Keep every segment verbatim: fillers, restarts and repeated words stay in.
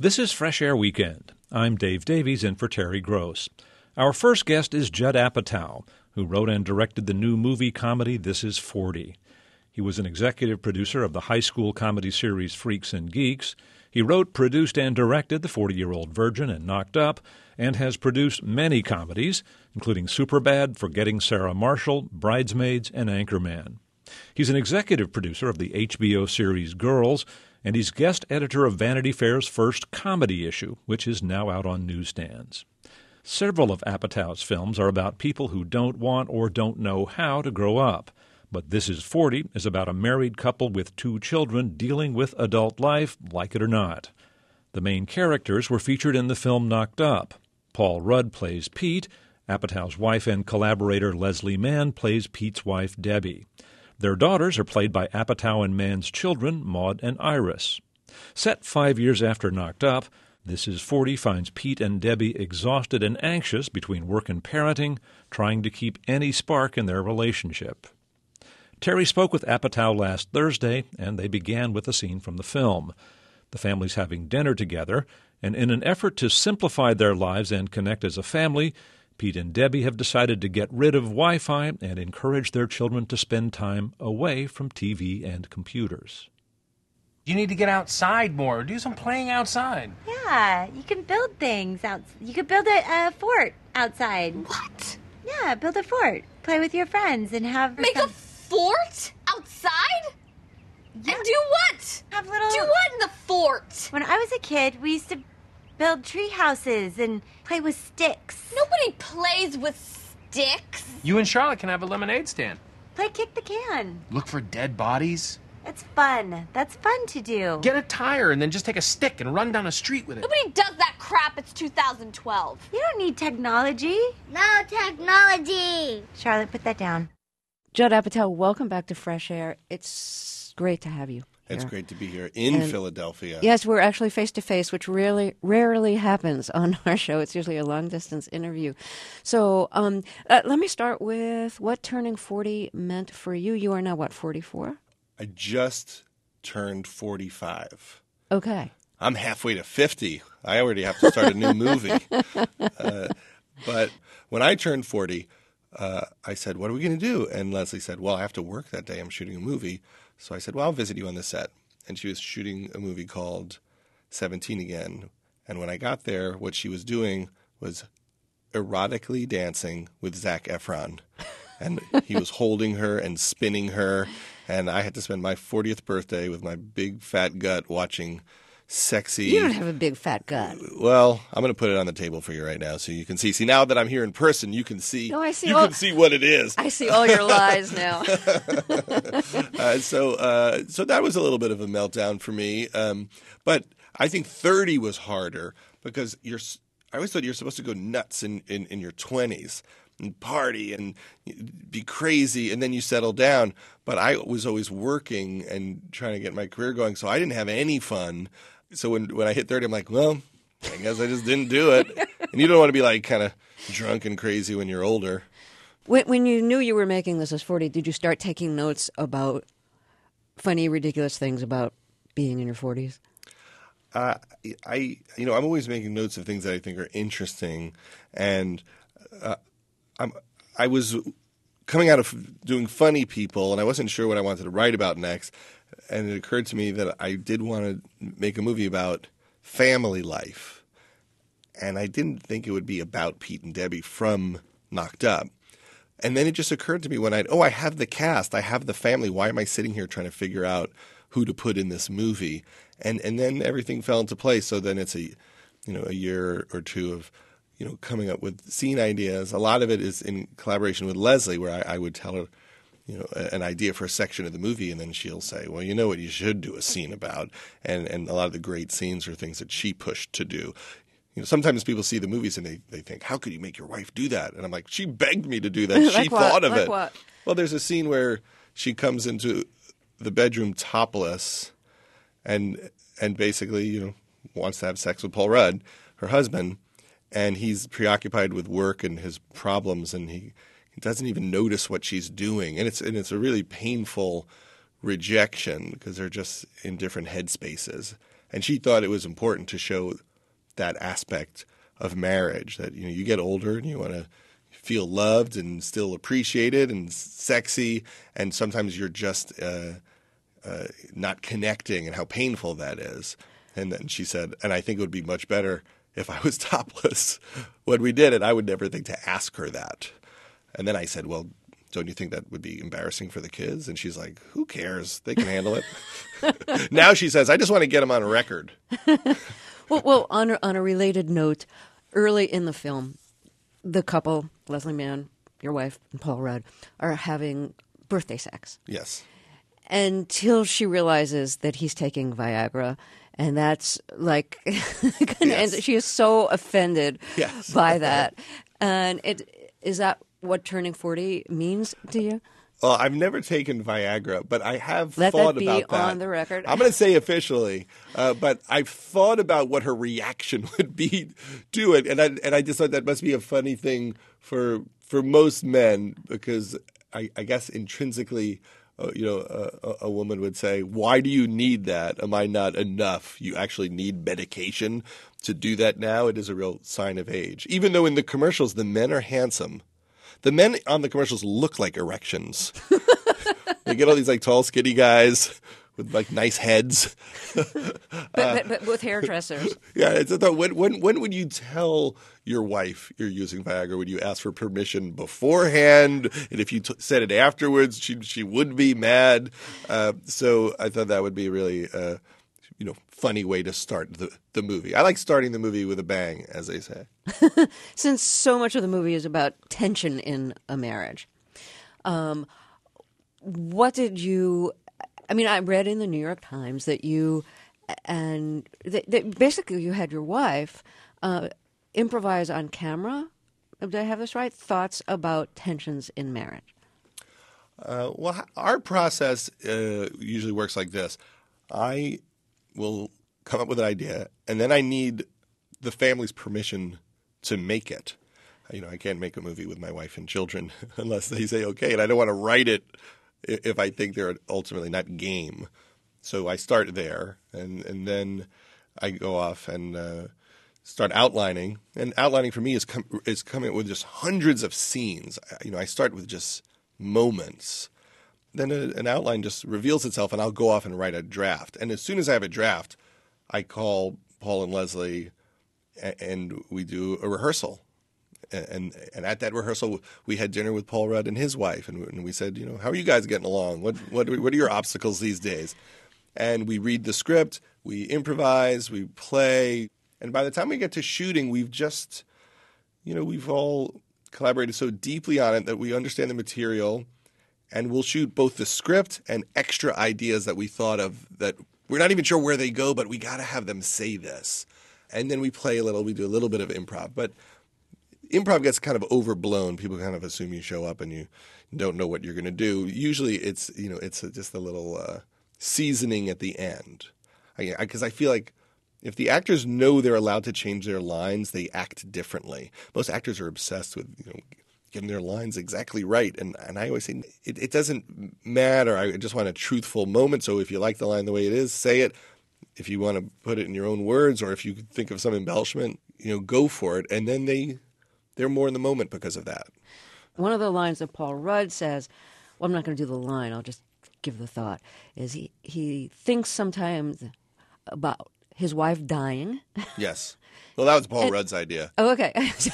This is Fresh Air Weekend. I'm Dave Davies in for Terry Gross. Our first guest is Judd Apatow, who wrote and directed the new movie comedy This Is forty. He was an executive producer of the high school comedy series Freaks and Geeks. He wrote, produced, and directed The forty-Year-Old Virgin and Knocked Up, and has produced many comedies, including Superbad, Forgetting Sarah Marshall, Bridesmaids, and Anchorman. He's an executive producer of the H B O series Girls, and he's guest editor of Vanity Fair's first comedy issue, which is now out on newsstands. Several of Apatow's films are about people who don't want or don't know how to grow up. But This Is forty is about a married couple with two children dealing with adult life, like it or not. The main characters were featured in the film Knocked Up. Paul Rudd plays Pete. Apatow's wife and collaborator Leslie Mann plays Pete's wife, Debbie. Their daughters are played by Apatow and Mann's children, Maud and Iris. Set five years after Knocked Up, This Is forty finds Pete and Debbie exhausted and anxious between work and parenting, trying to keep any spark in their relationship. Terry spoke with Apatow last Thursday, and they began with a scene from the film. The family's having dinner together, and in an effort to simplify their lives and connect as a family, Pete and Debbie have decided to get rid of Wi-Fi and encourage their children to spend time away from T V and computers. You need to get outside more. Do some playing outside. Yeah, you can build things out. You could build a, a fort outside. What? Yeah, build a fort. Play with your friends and have Make some... a fort outside? Yeah. And do what? Have little... Do what in the fort? When I was a kid, we used to build tree houses and play with sticks. Nobody plays with sticks. You and Charlotte can have a lemonade stand. Play kick the can. Look for dead bodies. It's fun. That's fun to do. Get a tire and then just take a stick and run down a street with it. Nobody does that crap. It's two thousand twelve. You don't need technology. No technology. Charlotte, put that down. Judd Apatow, welcome back to Fresh Air. It's great to have you. It's here. great to be here in And Philadelphia. Yes, we're actually face-to-face, which really rarely happens on our show. It's usually a long-distance interview. So um, uh, let me start with what turning forty meant for you. You are now, what, forty-four? I just turned forty-five. Okay. I'm halfway to fifty. I already have to start a new movie. Uh, but when I turned forty, uh, I said, what are we going to do? And Leslie said, well, I have to work that day. I'm shooting a movie. So I said, well, I'll visit you on the set. And she was shooting a movie called seventeen again. And when I got there, what she was doing was erotically dancing with Zac Efron. And he was holding her and spinning her. And I had to spend my fortieth birthday with my big fat gut watching sexy... You don't have a big fat gut. Well, I'm going to put it on the table for you right now so you can see. See, now that I'm here in person, you can see, No, I see you all- can see what it is. I see all your lies now. uh, so uh, so that was a little bit of a meltdown for me. Um, but I think thirty was harder because you're. I always thought you're supposed to go nuts in, in, in your twenties and party and be crazy, and then you settle down. But I was always working and trying to get my career going, so I didn't have any fun. So when when I hit thirty, I'm like, well, I guess I just didn't do it. And you don't want to be like kind of drunk and crazy when you're older. When, when you knew you were making This Is forty, did you start taking notes about funny, ridiculous things about being in your forties? Uh, I, you know, I'm always making notes of things that I think are interesting, and uh, I'm, I was coming out of doing funny people, and I wasn't sure what I wanted to write about next, and it occurred to me that I did want to make a movie about family life, and I didn't think it would be about Pete and Debbie from Knocked Up. And then it just occurred to me when I, oh, I have the cast, I have the family. Why am I sitting here trying to figure out who to put in this movie? And and then everything fell into place. So then it's a, you know, a year or two of, you know, coming up with scene ideas. A lot of it is in collaboration with Leslie, where I, I would tell her, you know, a, an idea for a section of the movie, and then she'll say, well, you know what you should do a scene about. And and a lot of the great scenes are things that she pushed to do. You know, sometimes people see the movies and they, they think, how could you make your wife do that? And I'm like, she begged me to do that. Like she what? thought of Like it. what? Well, there's a scene where she comes into the bedroom topless and and basically, you know, wants to have sex with Paul Rudd, her husband, and he's preoccupied with work and his problems, and he, he doesn't even notice what she's doing. And it's and it's a really painful rejection because they're just in different headspaces. And she thought it was important to show that aspect of marriage, that, you know, you get older and you want to feel loved and still appreciated and sexy, and sometimes you're just uh, uh, not connecting, and how painful that is. And then she said, and I think it would be much better if I was topless when we did it. I would never think to ask her that. And then I said, well, don't you think that would be embarrassing for the kids? And she's like, who cares? They can handle it. Now she says, I just want to get them on record. well, well on, a, on a related note, early in the film, the couple, Leslie Mann, your wife, and Paul Rudd, are having birthday sex. Yes. Until she realizes that he's taking Viagra. And that's like, Yes. she is so offended Yes. by that. And it is that what turning forty means to you? Well, I've never taken Viagra, but I have Let thought that be about that. on the record. I'm going to say officially, uh, but I've thought about what her reaction would be to it, and I and I just thought that must be a funny thing for for most men, because I, I guess intrinsically, uh, you know, a, a woman would say, "Why do you need that? Am I not enough? You actually need medication to do that now." It is a real sign of age, even though in the commercials the men are handsome. The men on the commercials look like erections. They get all these like tall, skinny guys with like nice heads. But, but, but with hairdressers. Yeah, it's a thought. When, when when would you tell your wife you're using Viagra? Would you ask for permission beforehand? And if you t- said it afterwards, she she would be mad. Uh, so I thought that would be really uh, you know funny way to start the the movie. I like starting the movie with a bang, as they say. Since so much of the movie is about tension in a marriage, um, what did you? I mean, I read in the New York Times that you and that, that basically you had your wife uh, improvise on camera. Did I have this right? Thoughts about tensions in marriage. Uh, well, our process uh, usually works like this. I will come up with an idea, and then I need the family's permission to make it. You know, I can't make a movie with my wife and children unless they say okay, and I don't want to write it if I think they're ultimately not game. So I start there, and, and then I go off and uh, start outlining. And outlining for me is com- is coming up with just hundreds of scenes. You know, I start with just moments. Then a, an outline just reveals itself, and I'll go off and write a draft. And as soon as I have a draft, I call Paul and Leslie, and, and we do a rehearsal. And and at that rehearsal, we had dinner with Paul Rudd and his wife, and, and we said, you know, how are you guys getting along? What what what are your obstacles these days? And we read the script, we improvise, we play, and by the time we get to shooting, we've just, you know, we've all collaborated so deeply on it that we understand the material, and we'll shoot both the script and extra ideas that we thought of that we're not even sure where they go, but we got to have them say this. And then we play a little, we do a little bit of improv, but improv gets kind of overblown. People kind of assume you show up and you don't know what you're going to do. Usually it's, you know, it's a, just a little uh, seasoning at the end. Because I, I, I feel like if the actors know they're allowed to change their lines, they act differently. Most actors are obsessed with, you know, getting their lines exactly right. And, and I always say it, it doesn't matter. I just want a truthful moment. So if you like the line the way it is, say it. If you want to put it in your own words, or if you think of some embellishment, you know, go for it. And then they... They're more in the moment because of that. One of the lines that Paul Rudd says, well, I'm not going to do the line, I'll just give the thought, is he, he thinks sometimes about his wife dying. Yes. Well, that was Paul and, Rudd's idea. Oh, okay.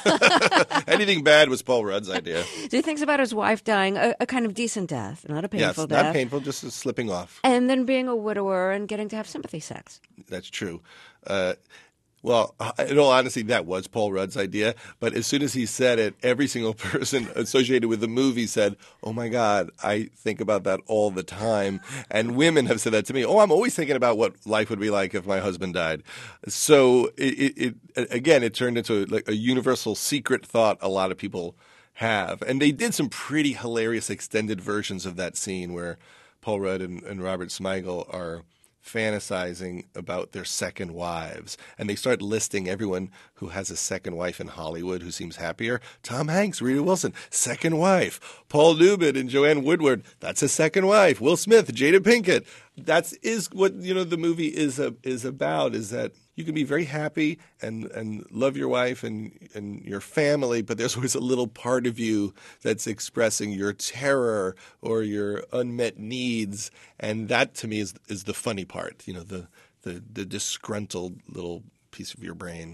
Anything bad was Paul Rudd's idea. So he thinks about his wife dying, a, a kind of decent death, not a painful yes, death. not painful, just slipping off. And then being a widower and getting to have sympathy sex. That's true. Uh, Well, in all honesty, that was Paul Rudd's idea. But as soon as he said it, every single person associated with the movie said, oh, my God, I think about that all the time. And women have said that to me. Oh, I'm always thinking about what life would be like if my husband died. So, it, it, it again, it turned into like a universal secret thought a lot of people have. And they did some pretty hilarious extended versions of that scene where Paul Rudd and, and Robert Smigel are fantasizing about their second wives. And they start listing everyone who has a second wife in Hollywood who seems happier. Tom Hanks, Rita Wilson, second wife. Paul Newman and Joanne Woodward, that's a second wife. Will Smith, Jada Pinkett. that's is what you know the movie is a, is about. Is that you can be very happy and, and love your wife and and your family, but there's always a little part of you that's expressing your terror or your unmet needs, and that to me is is the funny part. You know, the the, the disgruntled little piece of your brain.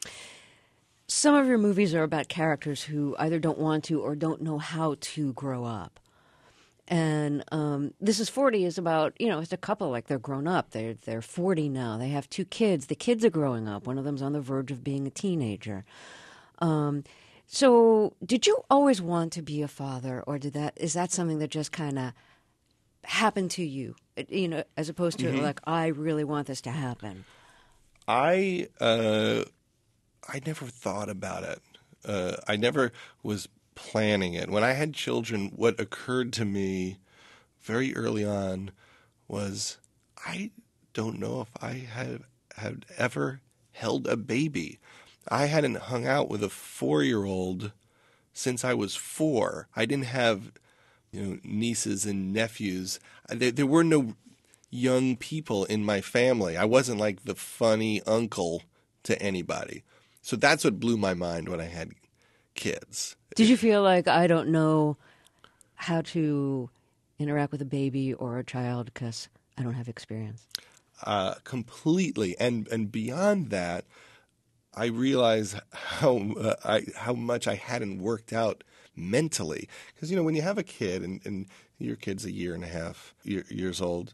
Some of your movies are about characters who either don't want to or don't know how to grow up. And um, This Is forty is about, you know, it's a couple, like they're grown up. They're, they're forty now. They have two kids. The kids are growing up. One of them's on the verge of being a teenager. Um, so did you always want to be a father, or did that is that something that just kind of happened to you, you know, as opposed to mm-hmm. like, I really want this to happen? I... Uh... I never thought about it. Uh, I never was planning it. When I had children, what occurred to me very early on was I don't know if I had, had ever held a baby. I hadn't hung out with a four-year-old since I was four. I didn't have, you know, nieces and nephews. There, there were no young people in my family. I wasn't like the funny uncle to anybody. So that's what blew my mind when I had kids. Did you feel like I don't know how to interact with a baby or a child because I don't have experience? Uh, completely. And and beyond that, I realized how uh, I how much I hadn't worked out mentally. Because, you know, when you have a kid and, and your kid's a year and a half year, years old,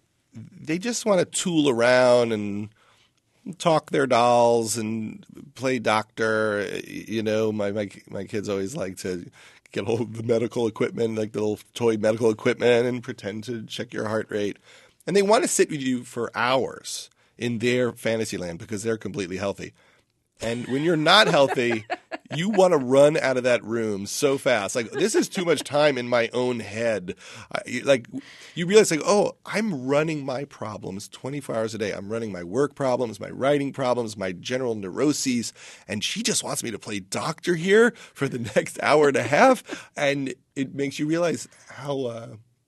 they just want to tool around and talk their dolls and play doctor. You know, my, my my kids always like to get hold of the medical equipment, like the little toy medical equipment, and pretend to check your heart rate. And they want to sit with you for hours in their fantasy land because they're completely healthy. And when you're not healthy, you want to run out of that room so fast. Like, this is too much time in my own head. I, like, you realize, like, oh, I'm running my problems twenty-four hours a day. I'm running my work problems, my writing problems, my general neuroses. And she just wants me to play doctor here for the next hour and a half. And it makes you realize how uh,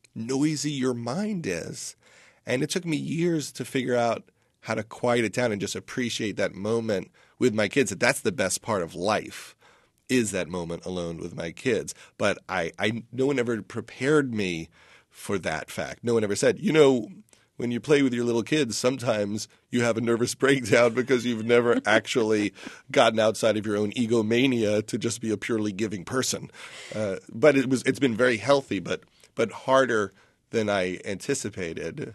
noisy your mind is. And it took me years to figure out how to quiet it down and just appreciate that moment with my kids. That that's the best part of life, is that moment alone with my kids. But I, I no one ever prepared me for that fact. No one ever said, you know, when you play with your little kids, sometimes you have a nervous breakdown because you've never actually gotten outside of your own egomania to just be a purely giving person. Uh, but it was it's been very healthy, but but harder than I anticipated.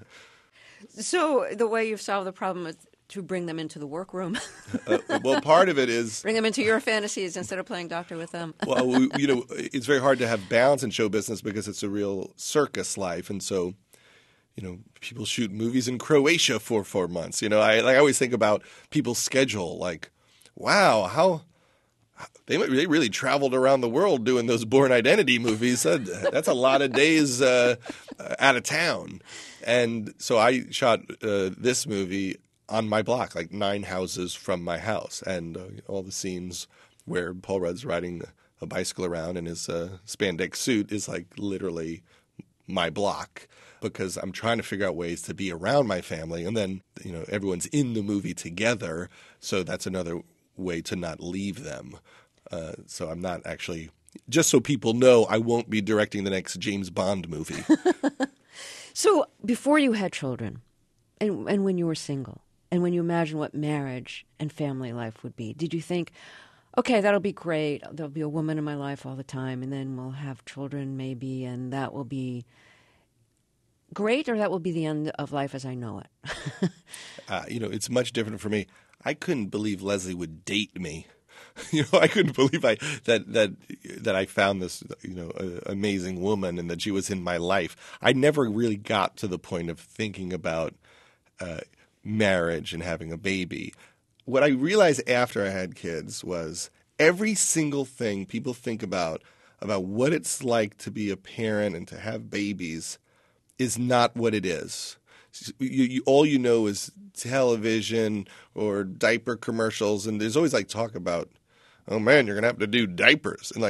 So the way you've solved the problem is to bring them into the workroom. uh, well, part of it is... Bring them into your fantasies instead of playing doctor with them. Well, we, you know, it's very hard to have balance in show business because it's a real circus life. And so, you know, people shoot movies in Croatia for four months. You know, I, like, I always think about people's schedule. Like, wow, how... They they really traveled around the world doing those Bourne Identity movies. That, that's a lot of days uh, out of town. And so I shot uh, this movie on my block, like nine houses from my house. And uh, all the scenes where Paul Rudd's riding a bicycle around in his uh, spandex suit is like literally my block, because I'm trying to figure out ways to be around my family. And then, you know, everyone's in the movie together. So that's another way to not leave them. Uh, so I'm not actually, just so people know, I won't be directing the next James Bond movie. So before you had children, and and when you were single, and when you imagined what marriage and family life would be, did you think, okay, that'll be great, there'll be a woman in my life all the time, and then we'll have children maybe, and that will be great, or that will be the end of life as I know it? uh, you know, it's much different for me. I couldn't believe Leslie would date me. You know, I couldn't believe I that that that I found this, you know, uh, amazing woman and that she was in my life. I never really got to the point of thinking about uh, marriage and having a baby. What I realized after I had kids was every single thing people think about about what it's like to be a parent and to have babies is not what it is. You, you, all you know is television or diaper commercials, and there's always like talk about, oh man, you're gonna have to do diapers, and like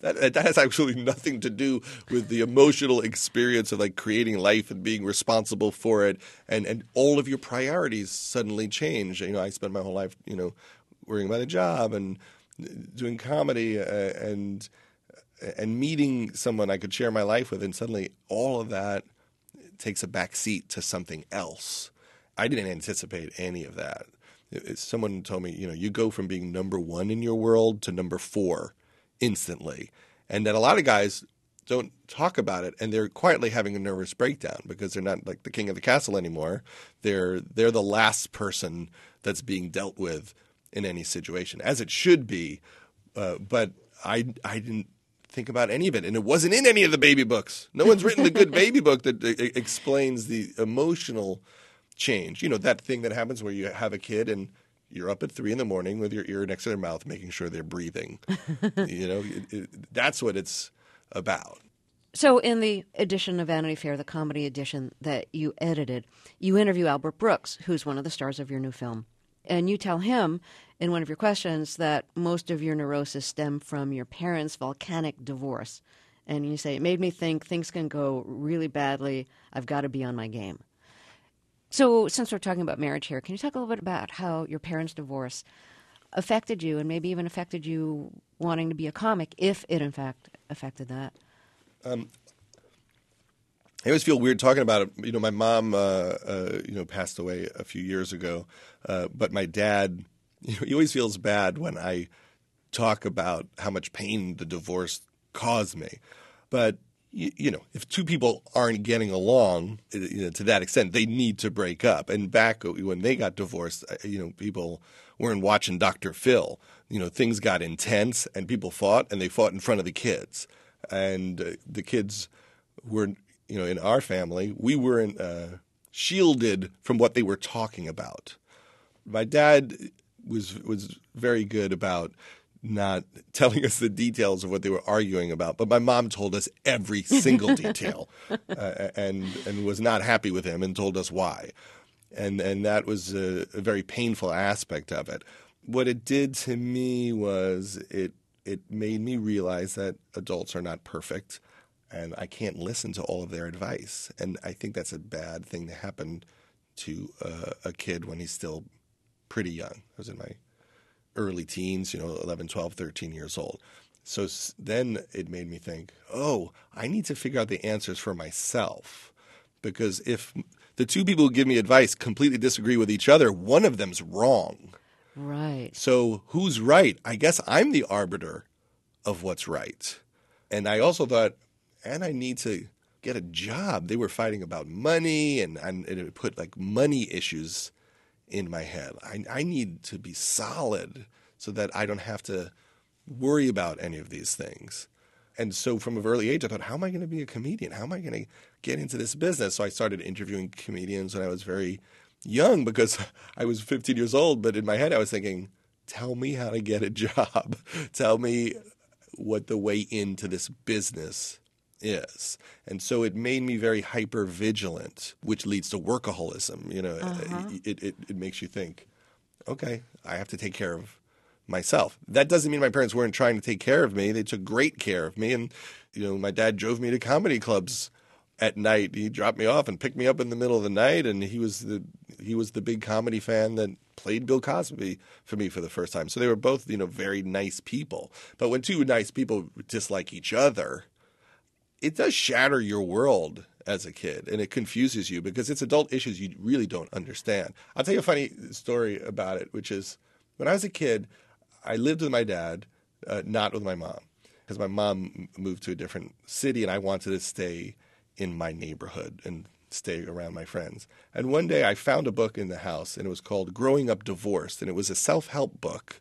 That, that has absolutely nothing to do with the emotional experience of like creating life and being responsible for it, and, and all of your priorities suddenly change. You know, I spent my whole life, you know, worrying about a job and doing comedy uh, and and meeting someone I could share my life with, and suddenly all of that takes a back seat to something else. I didn't anticipate any of that. It, it, someone told me, you know, you go from being number one in your world to number four instantly, and that a lot of guys don't talk about it, and they're quietly having a nervous breakdown because they're not like the king of the castle anymore. They're they're the last person that's being dealt with in any situation, as it should be. Uh, but I I didn't think about any of it, and it wasn't in any of the baby books. No one's written a good baby book that uh, explains the emotional change. You know, that thing that happens where you have a kid and you're up at three in the morning with your ear next to their mouth, making sure they're breathing. You know, it, it, that's what it's about. So in the edition of Vanity Fair, the comedy edition that you edited, you interview Albert Brooks, who's one of the stars of your new film. And you tell him in one of your questions that most of your neurosis stemmed from your parents' volcanic divorce. And you say, it made me think things can go really badly. I've got to be on my game. So since we're talking about marriage here, can you talk a little bit about how your parents' divorce affected you and maybe even affected you wanting to be a comic, if it in fact affected that? Um, I always feel weird talking about it. You know, my mom, uh, uh, you know, passed away a few years ago, uh, but my dad, you know, he always feels bad when I talk about how much pain the divorce caused me. But you, you know, if two people aren't getting along, you know, to that extent, they need to break up. And back when they got divorced, you know, people weren't watching Doctor Phil. You know, things got intense, and people fought, and they fought in front of the kids. And uh, the kids were, you know, in our family, we weren't uh, shielded from what they were talking about. My dad was was very good about not telling us the details of what they were arguing about, but my mom told us every single detail, uh, and and was not happy with him and told us why, and and that was a, a very painful aspect of it. What it did to me was it it made me realize that adults are not perfect, and I can't listen to all of their advice, and I think that's a bad thing to happen to uh, a kid when he's still pretty young. I was in my early teens, you know, eleven, twelve, thirteen years old. So then it made me think, oh, I need to figure out the answers for myself. Because if the two people who give me advice completely disagree with each other, one of them's wrong. Right. So who's right? I guess I'm the arbiter of what's right. And I also thought, and I need to get a job. They were fighting about money, and, and it put like money issues in my head. I, I need to be solid so that I don't have to worry about any of these things. And so from an early age, I thought, how am I going to be a comedian? How am I going to get into this business? So I started interviewing comedians when I was very young because I was fifteen years old. But in my head, I was thinking, tell me how to get a job. Tell me what the way into this business is. And so it made me very hyper vigilant, which leads to workaholism. You know, uh-huh. it, it, it makes you think, okay, I have to take care of myself. That doesn't mean my parents weren't trying to take care of me. They took great care of me. And, you know, my dad drove me to comedy clubs at night. He dropped me off and picked me up in the middle of the night. And he was the, he was the big comedy fan that played Bill Cosby for me for the first time. So they were both, you know, very nice people. But when two nice people dislike each other, it does shatter your world as a kid, and it confuses you because it's adult issues you really don't understand. I'll tell you a funny story about it, which is when I was a kid, I lived with my dad, uh, not with my mom, because my mom moved to a different city, and I wanted to stay in my neighborhood and stay around my friends. And one day I found a book in the house, and it was called Growing Up Divorced, and it was a self-help book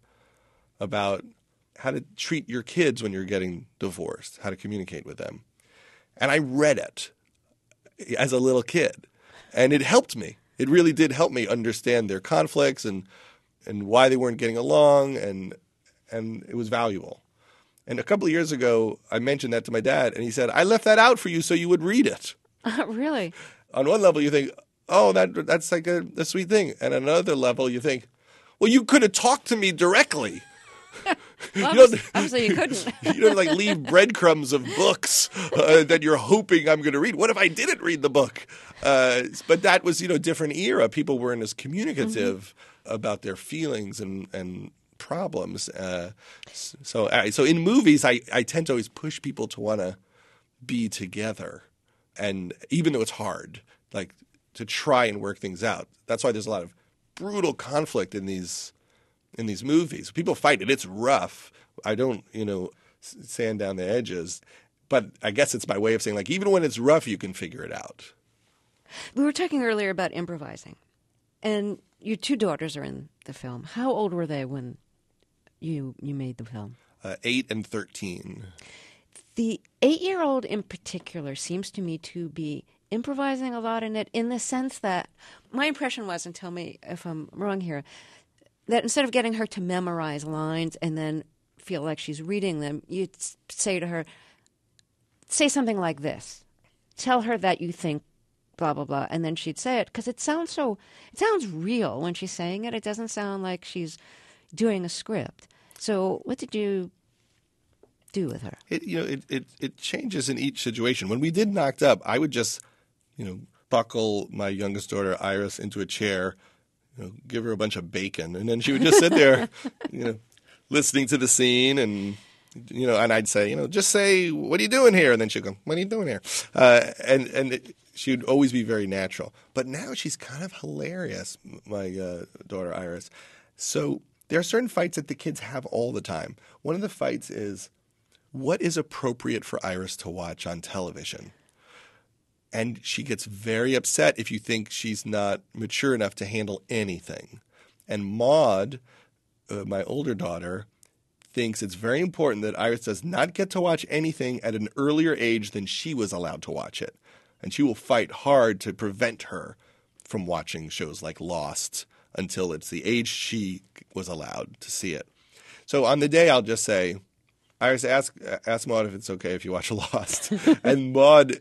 about how to treat your kids when you're getting divorced, how to communicate with them. And I read it as a little kid, and it helped me. It really did help me understand their conflicts and and why they weren't getting along, and and it was valuable. And a couple of years ago, I mentioned that to my dad, and he said, I left that out for you so you would read it. Really? On one level, you think, oh, that that's like a, a sweet thing. And on another level, you think, well, you could have talked to me directly. Well, you don't, obviously you couldn't. you don't like leave breadcrumbs of books uh, that you're hoping I'm going to read. What if I didn't read the book? Uh, but that was, you know, a different era. People weren't as communicative mm-hmm. about their feelings and, and problems. Uh, so, uh, so in movies, I, I tend to always push people to want to be together. And even though it's hard, like to try and work things out. That's why there's a lot of brutal conflict in these in these movies. People fight it. It's rough. I don't, you know, sand down the edges. But I guess it's my way of saying, like, even when it's rough, you can figure it out. We were talking earlier about improvising. And your two daughters are in the film. How old were they when you you made the film? Uh, eight and thirteen. The eight-year-old in particular seems to me to be improvising a lot in it, in the sense that my impression was, and tell me if I'm wrong here, that instead of getting her to memorize lines and then feel like she's reading them, you'd say to her, say something like this. Tell her that you think blah, blah, blah, and then she'd say it, because it sounds so, it sounds real when she's saying it. It doesn't sound like she's doing a script. So what did you do with her? It, you know, it, it, it changes in each situation. When we did Knocked Up, I would just, you know, buckle my youngest daughter, Iris, into a chair, you know, give her a bunch of bacon, and then she would just sit there, you know, listening to the scene, and, you know, and I'd say, you know, just say, what are you doing here? And then she'd go, what are you doing here? Uh, and and it, she would always be very natural. But now she's kind of hilarious, my uh, daughter, Iris. So there are certain fights that the kids have all the time. One of the fights is, what is appropriate for Iris to watch on television? And she gets very upset if you think she's not mature enough to handle anything. And Maud, uh, my older daughter, thinks it's very important that Iris does not get to watch anything at an earlier age than she was allowed to watch it. And she will fight hard to prevent her from watching shows like Lost until it's the age she was allowed to see it. So on the day, I'll just say, Iris, ask ask Maud if it's okay if you watch Lost. And Maud...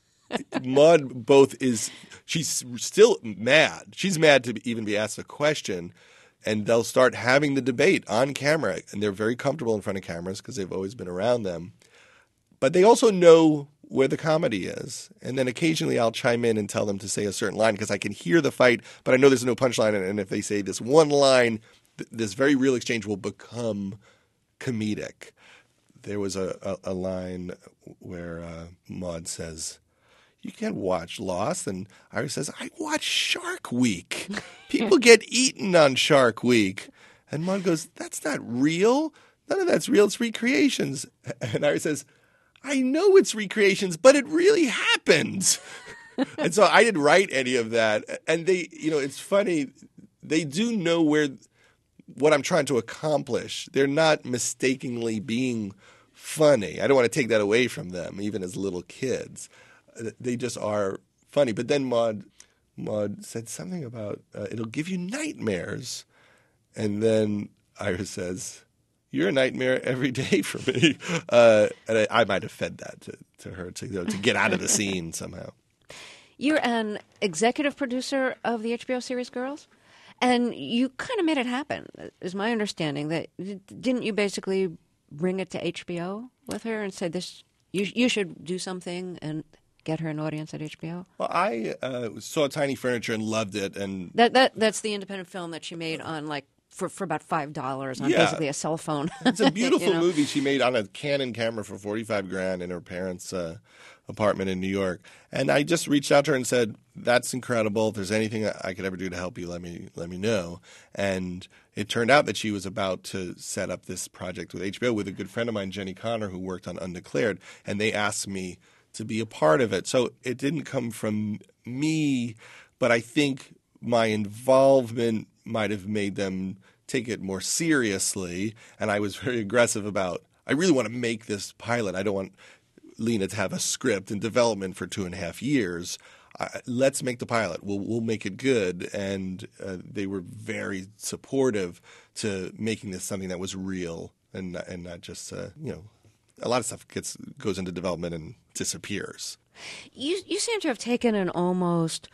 Maud both is – she's still mad. She's mad to even be asked a question, and they'll start having the debate on camera, and they're very comfortable in front of cameras because they've always been around them. But they also know where the comedy is, and then occasionally I'll chime in and tell them to say a certain line because I can hear the fight, but I know there's no punchline, and if they say this one line, th- this very real exchange will become comedic. There was a, a, a line where uh, Maud says – you can't watch Lost. And Iris says, I watch Shark Week. People get eaten on Shark Week. And Maud goes, that's not real. None of that's real. It's recreations. And Iris says, I know it's recreations, but it really happened. And so I didn't write any of that. And they, you know, it's funny. They do know where what I'm trying to accomplish. They're not mistakenly being funny. I don't want to take that away from them, even as little kids. They just are funny. But then Maud, Maud said something about uh, it'll give you nightmares. And then Iris says, you're a nightmare every day for me. Uh, and I, I might have fed that to, to her to, you know, to get out of the scene somehow. You're an executive producer of the H B O series Girls, and you kind of made it happen, is my understanding. That didn't you basically bring it to H B O with her and say, this, you, you should do something and get her an audience at H B O? Well, I uh, saw Tiny Furniture and loved it, and that that that's the independent film that she made on like for, for about five dollars on yeah. basically a cell phone. It's a beautiful you know? movie she made on a Canon camera for forty-five grand in her parents' uh, apartment in New York. And I just reached out to her and said, "That's incredible. If there's anything I could ever do to help you, let me let me know." And it turned out that she was about to set up this project with H B O with a good friend of mine, Jenny Connor, who worked on Undeclared, and they asked me to be a part of it. So it didn't come from me, but I think my involvement might have made them take it more seriously. And I was very aggressive about, I really want to make this pilot. I don't want Lena to have a script in development for two and a half years. Uh, let's make the pilot. We'll we'll make it good. And uh, they were very supportive to making this something that was real and and not just uh, you know. A lot of stuff gets goes into development and disappears. You you seem to have taken an almost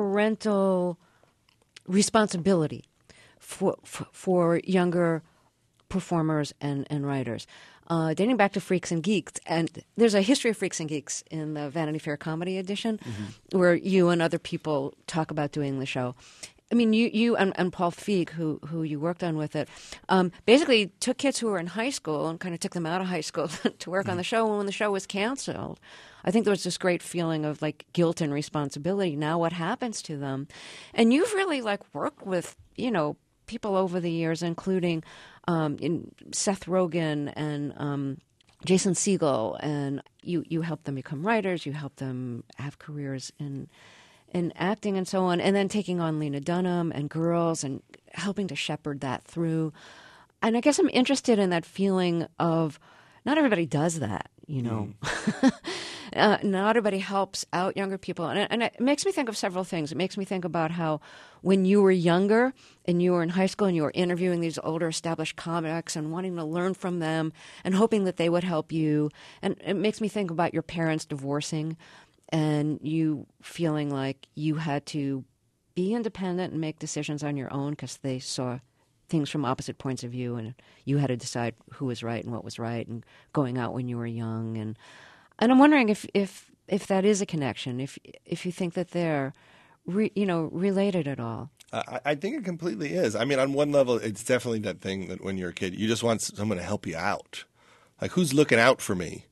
parental responsibility for for, for younger performers and, and writers, uh, dating back to Freaks and Geeks. And there's a history of Freaks and Geeks in the Vanity Fair comedy edition, mm-hmm. where you and other people talk about doing the show. I mean, you, you and, and Paul Feig, who who you worked on with it, um, basically took kids who were in high school and kind of took them out of high school to work mm-hmm. on the show. And when the show was canceled, I think there was this great feeling of like guilt and responsibility. Now what happens to them? And you've really like worked with, you know, people over the years, including um, in Seth Rogen and um, Jason Segel, and you, you helped them become writers. You helped them have careers in in acting and so on, and then taking on Lena Dunham and Girls and helping to shepherd that through. And I guess I'm interested in that feeling of not everybody does that, you know. Mm. uh, not everybody helps out younger people. And, and it makes me think of several things. It makes me think about how when you were younger and you were in high school and you were interviewing these older established comics and wanting to learn from them and hoping that they would help you. And it makes me think about your parents divorcing and you feeling like you had to be independent and make decisions on your own because they saw things from opposite points of view, and you had to decide who was right and what was right, and going out when you were young. And and I'm wondering if if, if that is a connection, if if you think that they're re, you know related at all. I, I think it completely is. I mean, on one level, it's definitely that thing that when you're a kid, you just want someone to help you out. Like, who's looking out for me?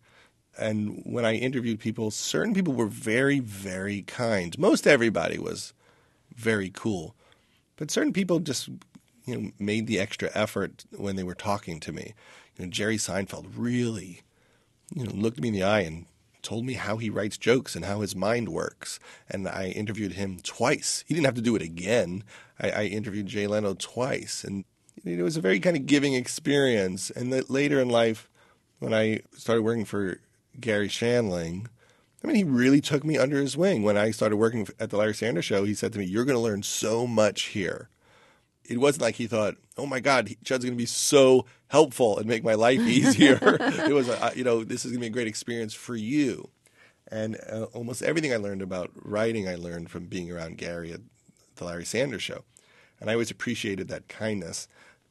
And when I interviewed people, certain people were very, very kind. Most everybody was very cool. But certain people just, you know, made the extra effort when they were talking to me. You know, Jerry Seinfeld really, you know, looked me in the eye and told me how he writes jokes and how his mind works. And I interviewed him twice. He didn't have to do it again. I, I interviewed Jay Leno twice. And it was a very kind of giving experience. And that later in life, when I started working for Gary Shandling, I mean, he really took me under his wing. When I started working at the Larry Sanders Show, he said to me, "You're going to learn so much here." It wasn't like he thought, "Oh my God, Judd's going to be so helpful and make my life easier." It was, a, you know, this is going to be a great experience for you. And uh, almost everything I learned about writing, I learned from being around Gary at the Larry Sanders Show. And I always appreciated that kindness.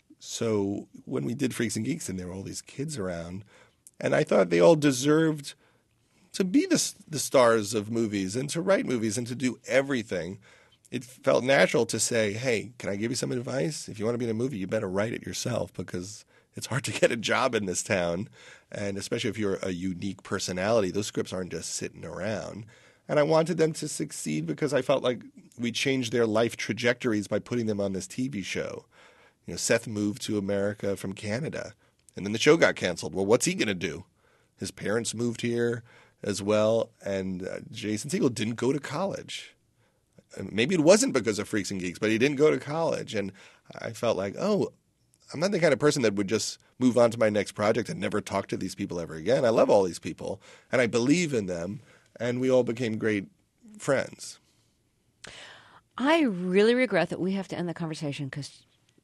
So when we did Freaks and Geeks and there were all these kids around, and I thought they all deserved to be the, the stars of movies and to write movies and to do everything, it felt natural to say, "Hey, can I give you some advice? If you want to be in a movie, you better write it yourself because it's hard to get a job in this town. And especially if you're a unique personality, those scripts aren't just sitting around." And I wanted them to succeed because I felt like we changed their life trajectories by putting them on this T V show. You know, Seth moved to America from Canada, and then the show got canceled. Well, what's he going to do? His parents moved here as well, and uh, Jason Segel didn't go to college. Maybe it wasn't because of Freaks and Geeks, but he didn't go to college. And I felt like, oh, I'm not the kind of person that would just move on to my next project and never talk to these people ever again. I love all these people, and I believe in them, and we all became great friends. I really regret that we have to end the conversation because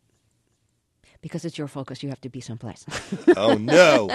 because it's your focus. You have to be someplace. Oh, no.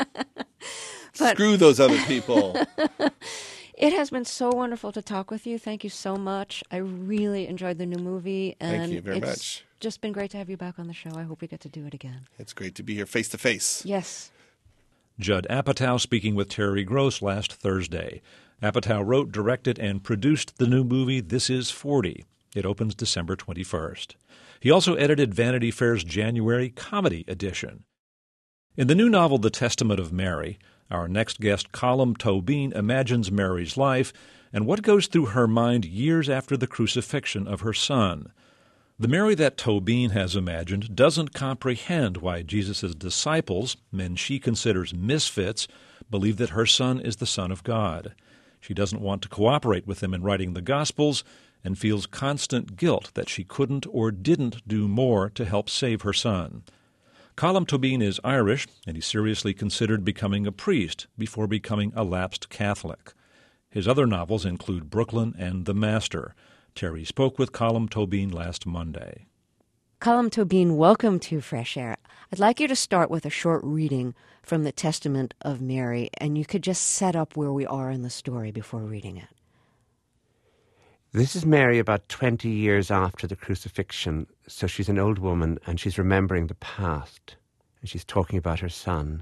But, screw those other people. It has been so wonderful to talk with you. Thank you so much. I really enjoyed the new movie. And Thank you very it's much. Just been great to have you back on the show. I hope we get to do it again. It's great to be here face to face. Yes. Judd Apatow speaking with Terry Gross last Thursday. Apatow wrote, directed, and produced the new movie This Is forty. It opens December twenty-first. He also edited Vanity Fair's January comedy edition. In the new novel The Testament of Mary, our next guest, Colm Tóibín, imagines Mary's life and what goes through her mind years after the crucifixion of her son. The Mary that Tóibín has imagined doesn't comprehend why Jesus' disciples, men she considers misfits, believe that her son is the Son of God. She doesn't want to cooperate with them in writing the Gospels and feels constant guilt that she couldn't or didn't do more to help save her son. Colm Tóibín is Irish, and he seriously considered becoming a priest before becoming a lapsed Catholic. His other novels include Brooklyn and The Master. Terry spoke with Colm Tóibín last Monday. Colm Tóibín, welcome to Fresh Air. I'd like you to start with a short reading from the Testament of Mary, and you could just set up where we are in the story before reading it. This is Mary about twenty years after the crucifixion, so she's an old woman and she's remembering the past. and she's talking about her son.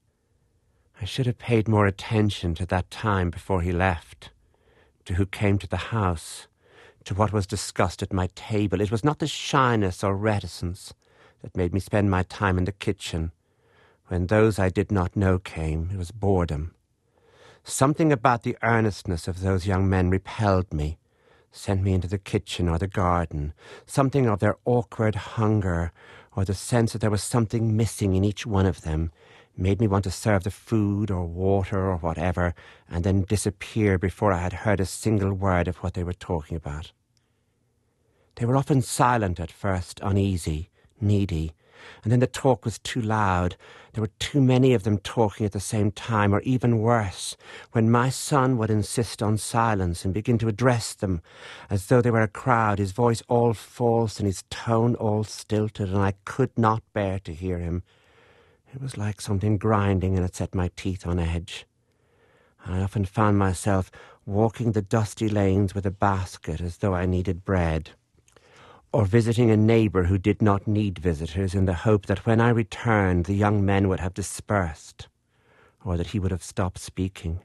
I should have paid more attention to that time before he left, to who came to the house, to what was discussed at my table. It was not the shyness or reticence that made me spend my time in the kitchen. When those I did not know came, it was boredom. Something about the earnestness of those young men repelled me, sent me into the kitchen or the garden. Something of their awkward hunger, or the sense that there was something missing in each one of them, made me want to serve the food or water or whatever, and then disappear before I had heard a single word of what they were talking about. They were often silent at first, uneasy, needy, and then the talk was too loud. There were too many of them talking at the same time, or even worse, when my son would insist on silence and begin to address them as though they were a crowd, his voice all false and his tone all stilted, and I could not bear to hear him. It was like something grinding, and it set my teeth on edge. I often found myself walking the dusty lanes with a basket as though I needed bread, or visiting a neighbour who did not need visitors in the hope that when I returned the young men would have dispersed, or that he would have stopped speaking.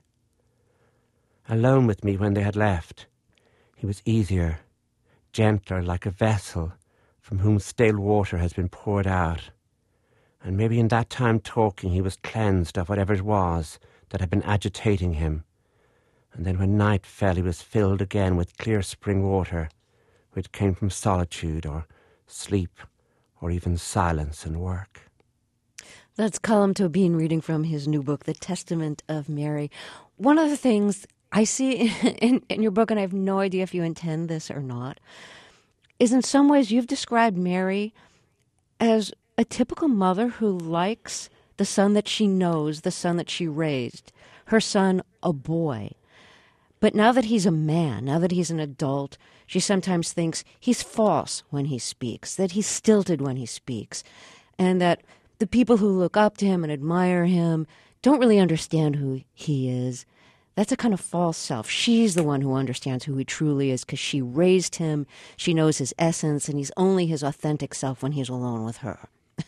Alone with me when they had left, he was easier, gentler, like a vessel from whom stale water has been poured out. And maybe in that time talking he was cleansed of whatever it was that had been agitating him. And then when night fell he was filled again with clear spring water, which came from solitude or sleep or even silence and work. That's Colm Tóibín reading from his new book, The Testament of Mary. One of the things I see in, in your book, and I have no idea if you intend this or not, is in some ways you've described Mary as a typical mother who likes the son that she knows, the son that she raised, her son, a boy. But now that he's a man, now that he's an adult, she sometimes thinks he's false when he speaks, that he's stilted when he speaks, and that the people who look up to him and admire him don't really understand who he is. That's a kind of false self. She's the one who understands who he truly is because she raised him, she knows his essence, and he's only his authentic self when he's alone with her.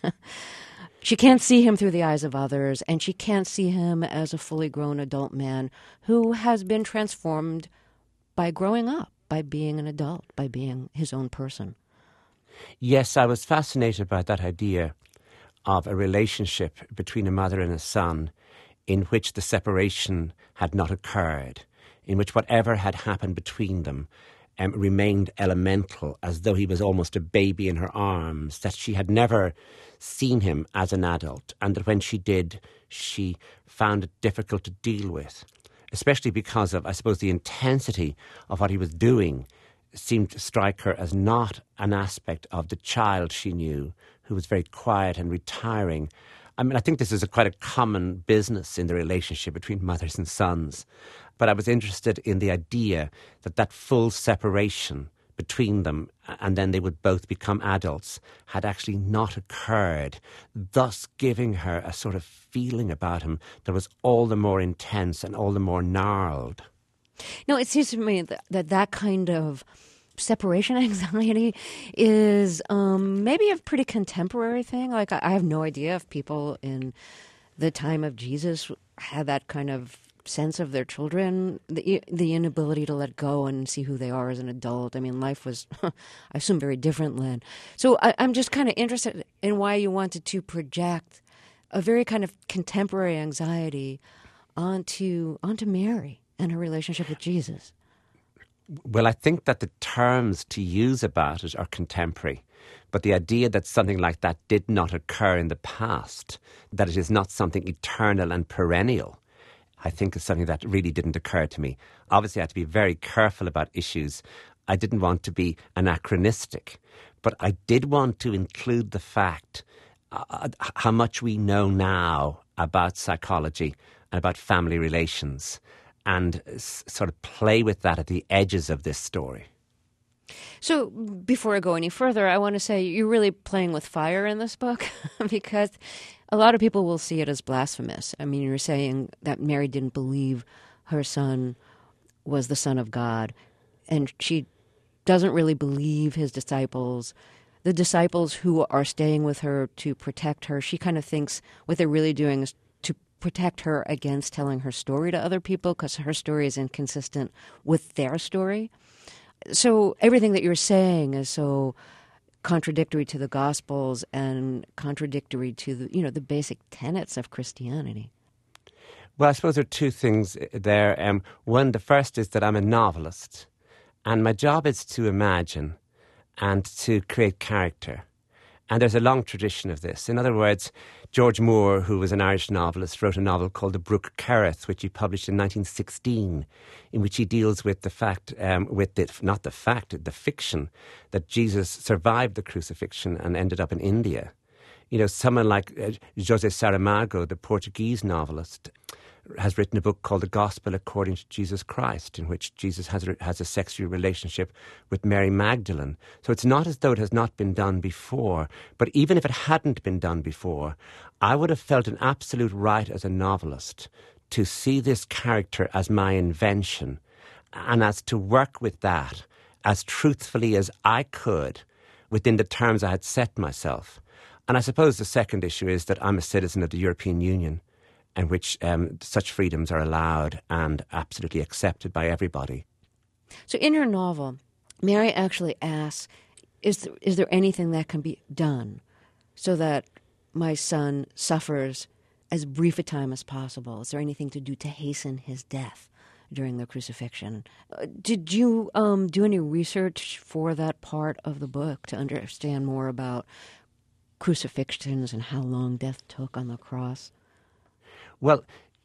She can't see him through the eyes of others, and she can't see him as a fully grown adult man who has been transformed by growing up, by being an adult, by being his own person. Yes, I was fascinated by that idea of a relationship between a mother and a son in which the separation had not occurred, in which whatever had happened between them um, remained elemental, as though he was almost a baby in her arms, that she had never seen him as an adult, and that when she did, she found it difficult to deal with, especially because of, I suppose, the intensity of what he was doing seemed to strike her as not an aspect of the child she knew, who was very quiet and retiring. I mean, I think this is a quite a common business in the relationship between mothers and sons. But I was interested in the idea that that full separation between them, and then they would both become adults, had actually not occurred, thus giving her a sort of feeling about him that was all the more intense and all the more gnarled. No, it seems to me that that, that kind of separation anxiety is um, maybe a pretty contemporary thing. Like, I, I have no idea if people in the time of Jesus had that kind of sense of their children, the the inability to let go and see who they are as an adult. I mean, life was, I assume, very different then. So I, I'm just kind of interested in why you wanted to project a very kind of contemporary anxiety onto onto Mary and her relationship with Jesus. Well, I think that the terms to use about it are contemporary, but the idea that something like that did not occur in the past, that it is not something eternal and perennial, I think is something that really didn't occur to me. Obviously, I had to be very careful about issues. I didn't want to be anachronistic, but I did want to include the fact uh, how much we know now about psychology and about family relations, and s- sort of play with that at the edges of this story. So before I go any further, I want to say you're really playing with fire in this book because a lot of people will see it as blasphemous. I mean, you're saying that Mary didn't believe her son was the Son of God, and she doesn't really believe his disciples. the disciples who are staying with her to protect her, she kind of thinks what they're really doing is to protect her against telling her story to other people because her story is inconsistent with their story. So everything that you're saying is so contradictory to the Gospels and contradictory to the, you know, the basic tenets of Christianity. Well, I suppose there are two things there. Um, one, the first is that I'm a novelist, and my job is to imagine and to create character. And there's a long tradition of this. In other words, George Moore, who was an Irish novelist, wrote a novel called The Brook Kerith, which he published in nineteen sixteen, in which he deals with the fact, um, with the, not the fact, the fiction, that Jesus survived the crucifixion and ended up in India. You know, someone like uh, José Saramago, the Portuguese novelist, has written a book called The Gospel According to Jesus Christ, in which Jesus has a, has a sexual relationship with Mary Magdalene. So it's not as though it has not been done before, but even if it hadn't been done before, I would have felt an absolute right as a novelist to see this character as my invention and as to work with that as truthfully as I could within the terms I had set myself. And I suppose the second issue is that I'm a citizen of the European Union, in which um, such freedoms are allowed and absolutely accepted by everybody. So in your novel, Mary actually asks, is there, is there anything that can be done so that my son suffers as brief a time as possible? Is there anything to do to hasten his death during the crucifixion? Uh, did you um, do any research for that part of the book to understand more about crucifixions and how long death took on the cross? Well,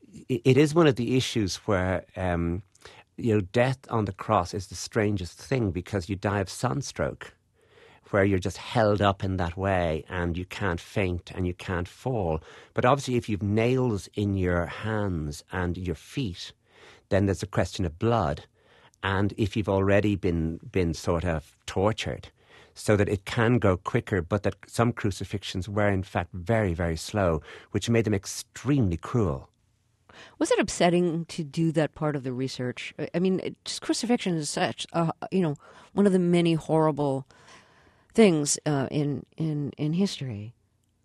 it is one of the issues where, um, you know, death on the cross is the strangest thing because you die of sunstroke, where you're just held up in that way and you can't faint and you can't fall. But obviously if you've nails in your hands and your feet, then there's a question of blood. And if you've already been, been sort of tortured, so that it can go quicker, but that some crucifixions were in fact very, very slow, which made them extremely cruel. Was it upsetting to do that part of the research? I mean, it, just crucifixion is such, uh, you know, one of the many horrible things uh, in, in, in history.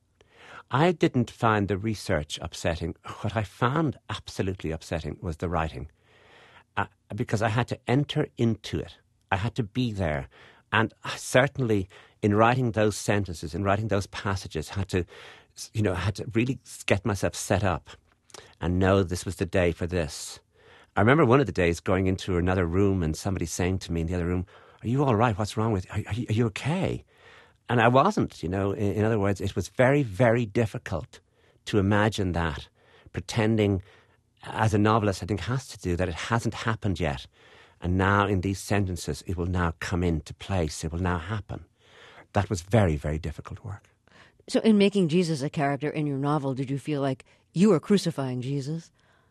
I didn't find the research upsetting. What I found absolutely upsetting was the writing, uh, because I had to enter into it. I had to be there. And I certainly, in writing those sentences, in writing those passages, had to, you know, had to really get myself set up and know this was the day for this. I remember one of the days going into another room and somebody saying to me in the other room, "Are you all right? What's wrong with you? Are, are, you, are you okay?" And I wasn't, you know. In, in other words, it was very, very difficult to imagine that, pretending, as a novelist, I think has to do, that it hasn't happened yet. And now in these sentences, it will now come into place. It will now happen. That was very, very difficult work. So in making Jesus a character in your novel, did you feel like you were crucifying Jesus?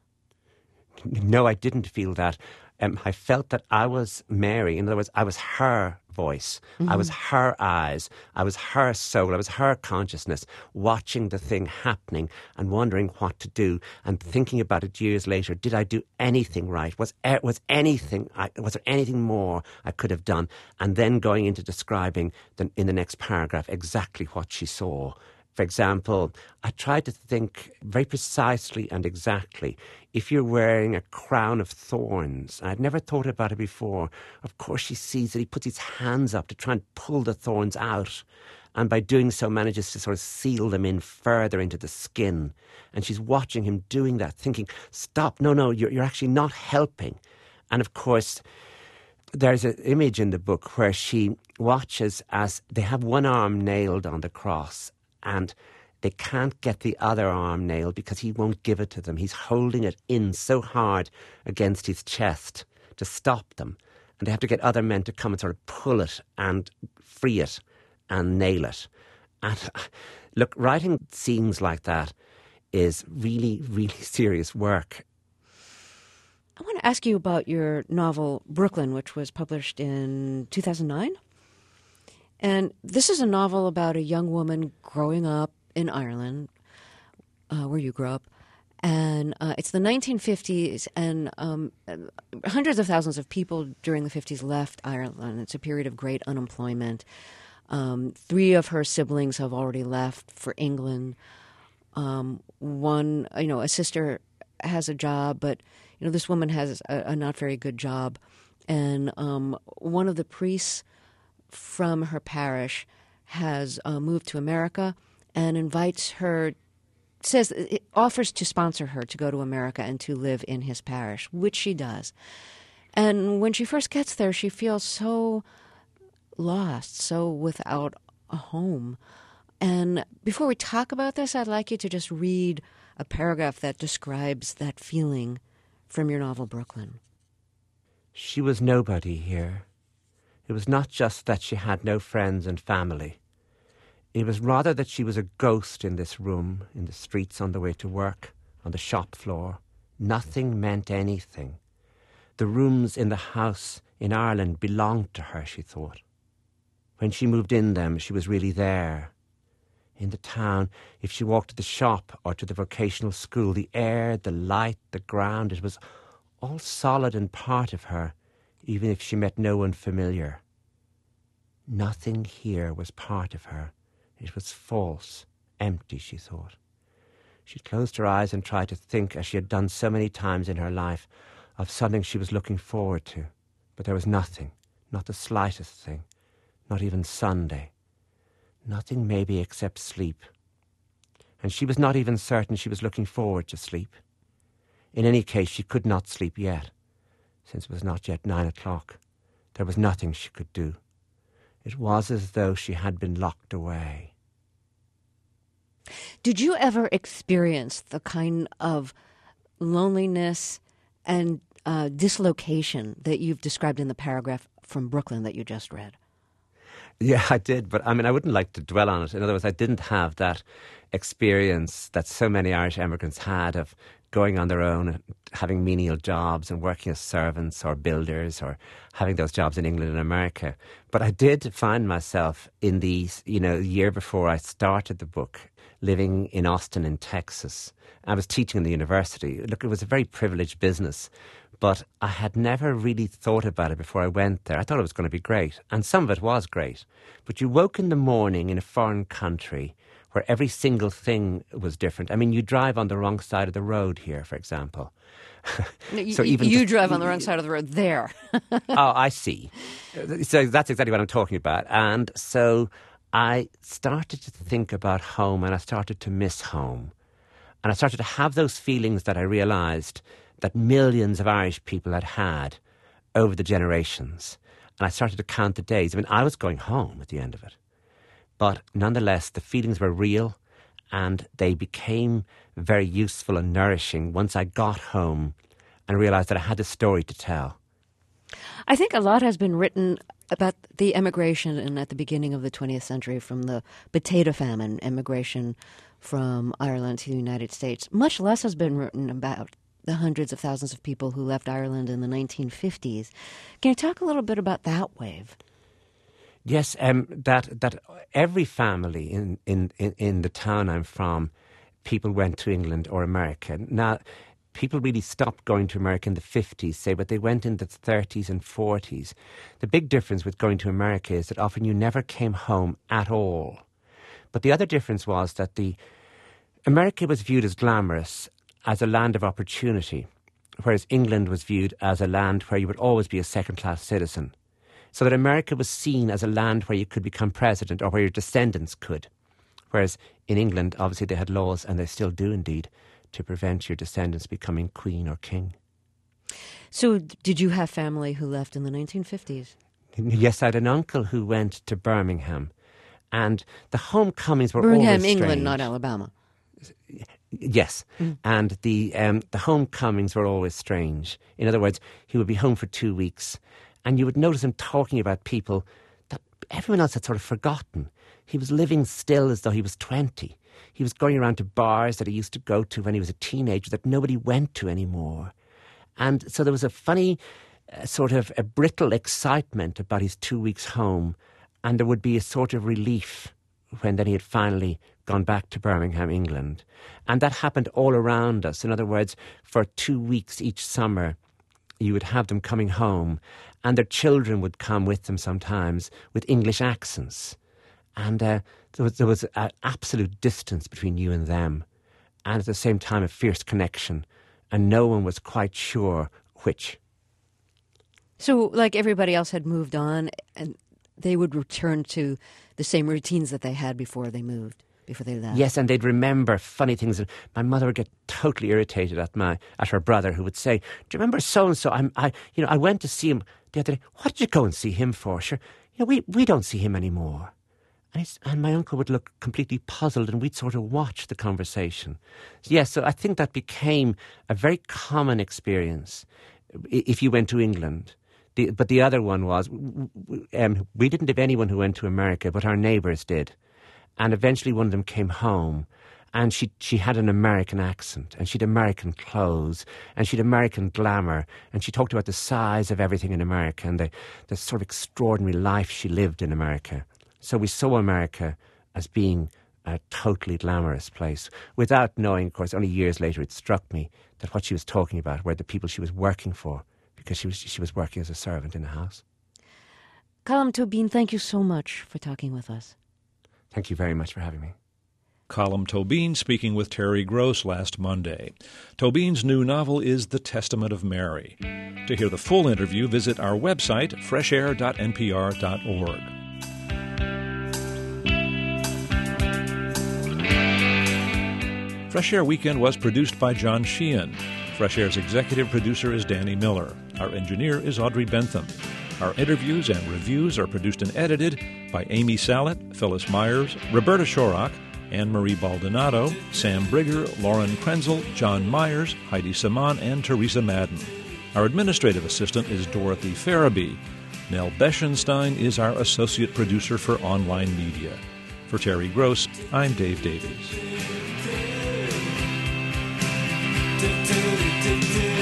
No, I didn't feel that. Um, I felt that I was Mary. In other words, I was her voice. Mm-hmm. I was her eyes. I was her soul. I was her consciousness, watching the thing happening and wondering what to do and thinking about it years later. Did I do anything right? Was was anything? Was there anything more I could have done? And then going into describing the, in the next paragraph exactly what she saw. For example, I tried to think very precisely and exactly. If you're wearing a crown of thorns, I'd never thought about it before. Of course she sees that he puts his hands up to try and pull the thorns out, and by doing so manages to sort of seal them in further into the skin. And she's watching him doing that, thinking, stop, no, no, you're, you're actually not helping. And of course, there's an image in the book where she watches as they have one arm nailed on the cross, and they can't get the other arm nailed because he won't give it to them. He's holding it in so hard against his chest to stop them. And they have to get other men to come and sort of pull it and free it and nail it. And look, writing scenes like that is really, really serious work. I want to ask you about your novel, Brooklyn, which was published in two thousand nine. And this is a novel about a young woman growing up in Ireland, uh, where you grew up. And uh, it's the nineteen fifties, and um, hundreds of thousands of people during the fifties left Ireland. It's a period of great unemployment. Um, three of her siblings have already left for England. Um, one, you know, a sister has a job, but, you know, this woman has a, a not very good job. And um, one of the priests from her parish has uh, moved to America and invites her, says, it offers to sponsor her to go to America and to live in his parish, which she does. And when she first gets there, she feels so lost, so without a home. And before we talk about this, I'd like you to just read a paragraph that describes that feeling from your novel, Brooklyn. She was nobody here. It was not just that she had no friends and family. It was rather that she was a ghost in this room, in the streets on the way to work, on the shop floor. Nothing meant anything. The rooms in the house in Ireland belonged to her, she thought. When she moved in them, she was really there. In the town, if she walked to the shop or to the vocational school, the air, the light, the ground, it was all solid and part of her, even if she met no one familiar. Nothing here was part of her. It was false, empty, she thought. She closed her eyes and tried to think, as she had done so many times in her life, of something she was looking forward to. But there was nothing, not the slightest thing, not even Sunday. Nothing maybe except sleep. And she was not even certain she was looking forward to sleep. In any case, she could not sleep yet, since it was not yet nine o'clock. There was nothing she could do. It was as though she had been locked away. Did you ever experience the kind of loneliness and uh, dislocation that you've described in the paragraph from Brooklyn that you just read? Yeah, I did, but I mean, I wouldn't like to dwell on it. In other words, I didn't have that experience that so many Irish immigrants had of going on their own and having menial jobs and working as servants or builders or having those jobs in England and America. But I did find myself in the, you know, year before I started the book, living in Austin in Texas. I was teaching in the university. Look, it was a very privileged business, but I had never really thought about it before I went there. I thought it was going to be great, and some of it was great. But you woke in the morning in a foreign country where every single thing was different. I mean, you drive on the wrong side of the road here, for example. so even you just, drive on the wrong side of the road there. Oh, I see. So that's exactly what I'm talking about. And so I started to think about home, and I started to miss home. And I started to have those feelings that I realised that millions of Irish people had had over the generations. And I started to count the days. I mean, I was going home at the end of it. But nonetheless, the feelings were real, and they became very useful and nourishing once I got home and realised that I had a story to tell. I think a lot has been written about the emigration and at the beginning of the twentieth century, from the potato famine, emigration from Ireland to the United States. Much less has been written about the hundreds of thousands of people who left Ireland in the nineteen fifties. Can you talk a little bit about that wave? Yes, um, that that every family in, in, in, in the town I'm from, people went to England or America. Now, people really stopped going to America in the fifties, say, but they went in the thirties and forties. The big difference with going to America is that often you never came home at all. But the other difference was that the America was viewed as glamorous, as a land of opportunity, whereas England was viewed as a land where you would always be a second-class citizen. So that America was seen as a land where you could become president or where your descendants could. Whereas in England, obviously, they had laws, and they still do indeed, to prevent your descendants becoming queen or king. So did you have family who left in the nineteen fifties? Yes, I had an uncle who went to Birmingham. And the homecomings were Birmingham, always strange. England, not Alabama. Yes, mm. and the um, the homecomings were always strange. In other words, he would be home for two weeks, and you would notice him talking about people that everyone else had sort of forgotten. He was living still as though he was twenty. He was going around to bars that he used to go to when he was a teenager that nobody went to anymore. And so there was a funny uh, sort of a brittle excitement about his two weeks home, and there would be a sort of relief when then he had finally gone back to Birmingham, England. And that happened all around us. In other words, for two weeks each summer, you would have them coming home, and their children would come with them sometimes with English accents. And uh, there was, there was an absolute distance between you and them, and at the same time a fierce connection, and no one was quite sure which. So, like everybody else had moved on, and they would return to the same routines that they had before they moved, before they left. Yes, and they'd remember funny things. My mother would get totally irritated at my at her brother, who would say, "Do you remember so and so? I'm, I, you know, I went to see him the other day. What did you go and see him for? Sure, you know, we we don't see him anymore." And, it's, and my uncle would look completely puzzled, and we'd sort of watch the conversation. Yes, so I think that became a very common experience if you went to England. The, but the other one was, um, we didn't have anyone who went to America, but our neighbours did. And eventually one of them came home, and she she had an American accent, and she'd American clothes, and she'd American glamour, and she talked about the size of everything in America and the, the sort of extraordinary life she lived in America. So we saw America as being a totally glamorous place, without knowing, of course, only years later it struck me that what she was talking about were the people she was working for, because she was she was working as a servant in a house. Colm Tóibín, thank you so much for talking with us. Thank you very much for having me. Colm Tóibín speaking with Terry Gross last Monday. Tóibín's new novel is The Testament of Mary. To hear the full interview, visit our website, fresh air dot n p r dot org. Fresh Air Weekend was produced by John Sheehan. Fresh Air's executive producer is Danny Miller. Our engineer is Audrey Bentham. Our interviews and reviews are produced and edited by Amy Sallet, Phyllis Myers, Roberta Shorrock, Anne-Marie Baldonado, Sam Brigger, Lauren Krenzel, John Myers, Heidi Saman, and Teresa Madden. Our administrative assistant is Dorothy Farabee. Nell Beschenstein is our associate producer for online media. For Terry Gross, I'm Dave Davies. do do do do